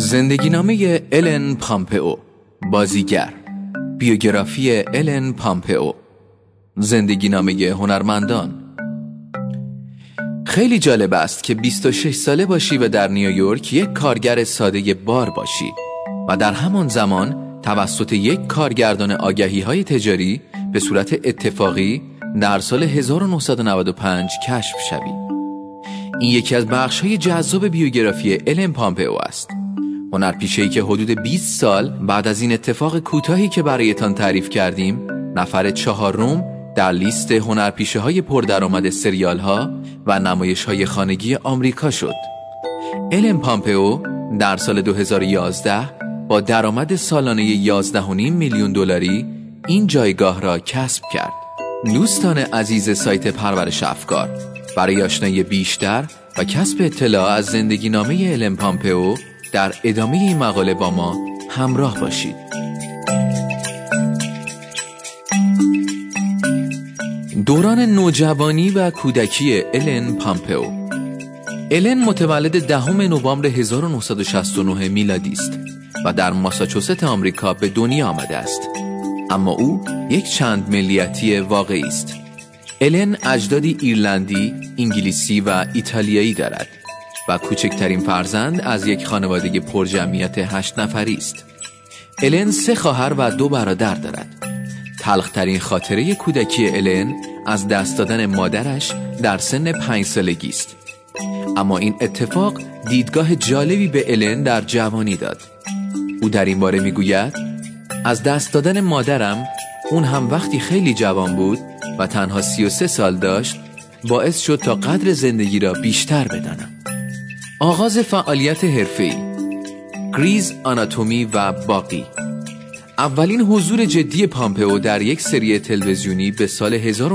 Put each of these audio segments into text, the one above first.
زندگینامه الن پامپئو، بازیگر. بیوگرافی الن پامپئو. زندگینامه هنرمندان. خیلی جالب است که 26 ساله باشی و در نیویورک یک کارگر ساده بار باشی و در همان زمان توسط یک کارگردان آگهی‌های تجاری به صورت اتفاقی در سال 1995 کشف شوی. این یکی از بخش‌های جذاب بیوگرافی الن پامپئو است. هنرپیشه‌ای که حدود 20 سال بعد از این اتفاق کوتاهی که برایتان تعریف کردیم، نفر 4م در لیست هنرپیشه‌های پردرآمد سریال‌ها و نمایش‌های خانگی آمریکا شد. الن پامپئو در سال 2011 با درآمد سالانه 11.5 میلیون دلاری این جایگاه را کسب کرد. دوستان عزیز سایت پرورش افکار، برای آشنایی بیشتر و کسب اطلاع از زندگینامه الن پامپئو در ادامه این مقاله با ما همراه باشید. دوران نوجوانی و کودکی الن پامپئو. الن متولد 10 نوامبر 1969 میلادی است و در ماساچوست آمریکا به دنیا آمده است، اما او یک چند ملیتی واقعی است. الن اجدادی ایرلندی، انگلیسی و ایتالیایی دارد و کوچکترین فرزند از یک خانواده پرجمعیت 8 نفری است. الن 3 خواهر و 2 برادر دارد. تلخترین خاطره کودکی الن از دست دادن مادرش در سن 5 سالگی است. اما این اتفاق دیدگاه جالبی به الن در جوانی داد. او در این باره میگوید: از دست دادن مادرم، اون هم وقتی خیلی جوان بود و تنها 33 سال داشت، باعث شد تا قدر زندگی را بیشتر بدانم. آغاز فعالیت حرفه‌ای، گریز آناتومی و باقی. اولین حضور جدی پامپئو در یک سری تلویزیونی به سال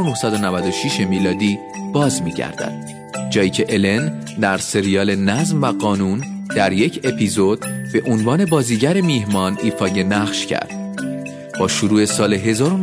1996 میلادی باز می‌گردد، جایی که الن در سریال نظم و قانون در یک اپیزود به عنوان بازیگر میهمان ایفای نقش کرد. با شروع سال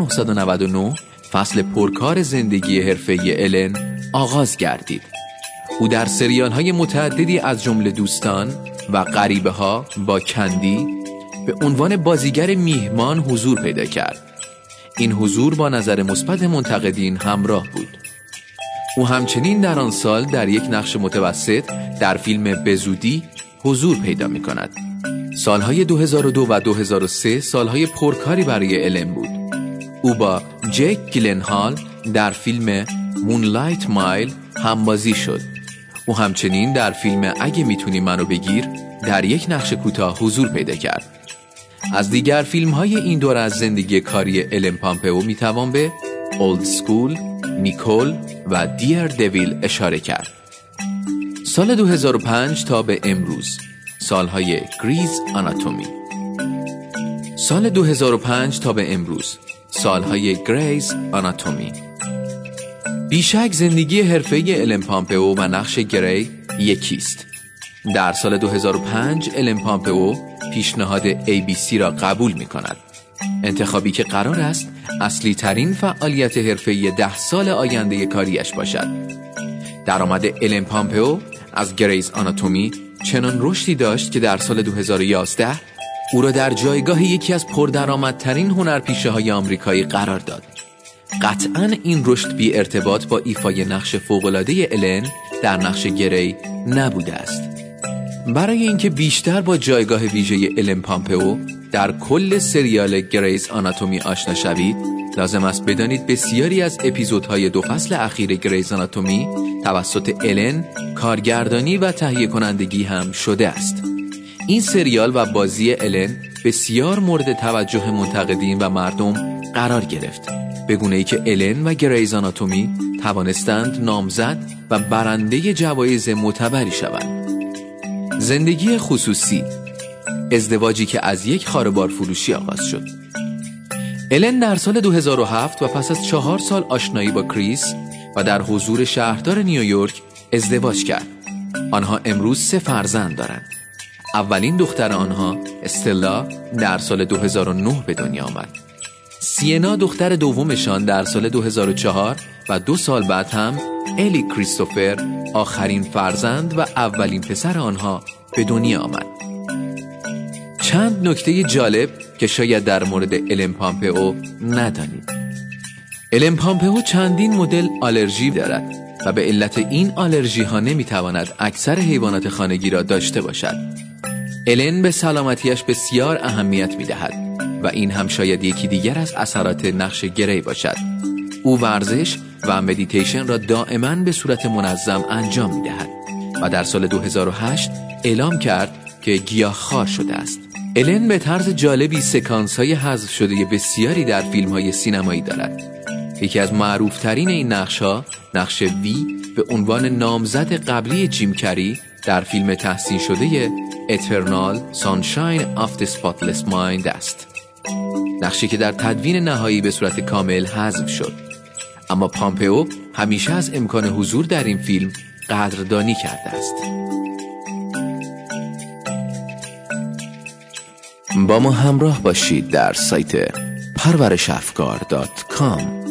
1999 فصل پرکار زندگی حرفه‌ای الن آغاز گردید. او در سریال‌های متعددی از جمله دوستان و غریبه‌ها با کندی به عنوان بازیگر میهمان حضور پیدا کرد. این حضور با نظر مثبت منتقدین همراه بود. او همچنین در آن سال در یک نقش متوسط در فیلم بزودی حضور پیدا می‌کند. سالهای 2002 و 2003 سالهای پرکاری برای الن بود. او با جک گیلنهال در فیلم مونلایت مایل همبازی شد. او همچنین در فیلم اگه میتونی منو بگیر در یک نقش کوتاه حضور پیدا کرد. از دیگر فیلم‌های این دور از زندگی کاری الن پامپئو میتوان به اولد سکول، نیکول و دیر دیویل اشاره کرد. سال 2005 تا به امروز، سالهای گریز آناتومی. سال 2005 تا به امروز، سالهای گریز آناتومی. بیشک زندگی حرفه‌ای الن پامپئو و نقش گری یکیست. در سال 2005 الن پامپئو پیشنهاد ABC را قبول می‌کند، انتخابی که قرار است اصلی ترین فعالیت حرفه‌ای 10 سال آینده کاریش باشد. درآمد الن پامپئو از گریز آناتومی چنان رشدی داشت که در سال 2011 او را در جایگاه یکی از پردرآمدترین هنرپیشه‌های آمریکایی قرار داد. قطعاً این رشد بی ارتباط با ایفای نقش فوق‌العاده الن در نقش گری نبوده است. برای اینکه بیشتر با جایگاه ویژه الن پامپئو در کل سریال گریز آناتومی آشنا شوید، لازم است بدانید بسیاری از اپیزودهای 2 فصل اخیر گریز آناتومی توسط الن کارگردانی و تهیه کنندگی هم شده است. این سریال و بازی الن بسیار مورد توجه منتقدین و مردم قرار گرفت، به گونه‌ای که الن و گریز آناتومی توانستند نامزد و برنده جوایز معتبری شوند. زندگی خصوصی، ازدواجی که از یک خاربار فروشی آغاز شد. الن در سال 2007 و پس از 4 سال آشنایی با کریس و در حضور شهردار نیویورک ازدواج کرد. آنها امروز 3 فرزند دارند. اولین دختر آنها استلا در سال 2009 به دنیا آمد. سینا دختر دومشان در سال 2004 و 2 سال بعد هم الی کریستوفر آخرین فرزند و اولین پسر آنها به دنیا آمد. چند نکته جالب که شاید در مورد الن پامپئو ندانید. الن پامپئو چندین مدل آلرژی دارد و به علت این آلرژی ها نمیتواند اکثر حیوانات خانگی را داشته باشد. الن به سلامتیش بسیار اهمیت میدهد و این هم شاید یکی دیگر از اثرات نقش گری باشد. او ورزش و مدیتیشن را دائما به صورت منظم انجام میدهد و در سال 2008 اعلام کرد که گیاهخوار شده است. الن به طرز جالبی سکانس های حذف شده بسیاری در فیلم های سینمایی دارد. یکی از معروف ترین این نقش ها نقش وی به عنوان نامزد قبلی جیم کری در فیلم تحسین شده Eternal Sunshine of the Spotless Mind است. نقشی که در تدوین نهایی به صورت کامل حذف شد، اما پامپئو همیشه از امکان حضور در این فیلم قدردانی کرده است. با ما همراه باشید در سایت parvarishafkar.com.